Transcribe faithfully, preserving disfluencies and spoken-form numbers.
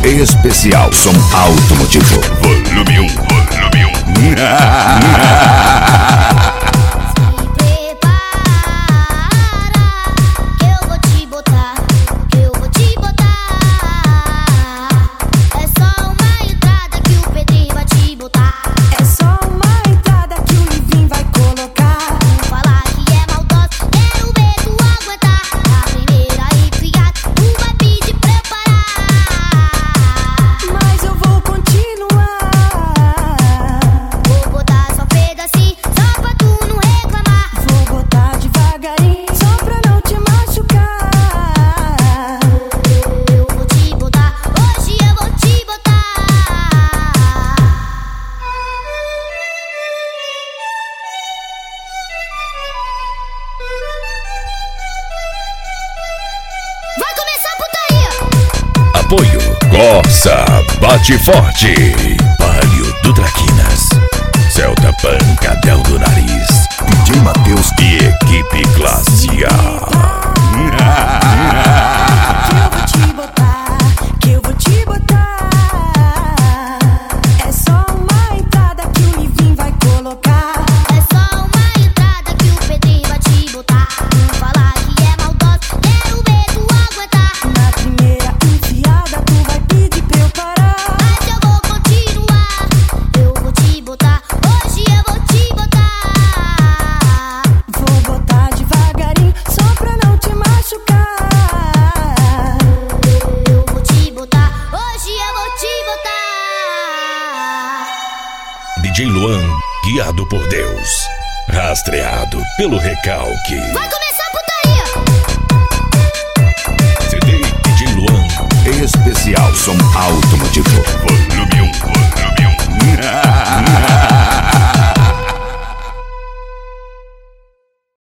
Especial som automotivo. Volume um, volume um. Apoio Corsa Bate Forte, Palio do Traquinas, Celta Pancadel do Nariz, D J Matheus e equipe Classe A. D J Luan, guiado por Deus, rastreado pelo recalque. Vai começar a putaria! C D D J Luan, especial som automotivo. Volume um.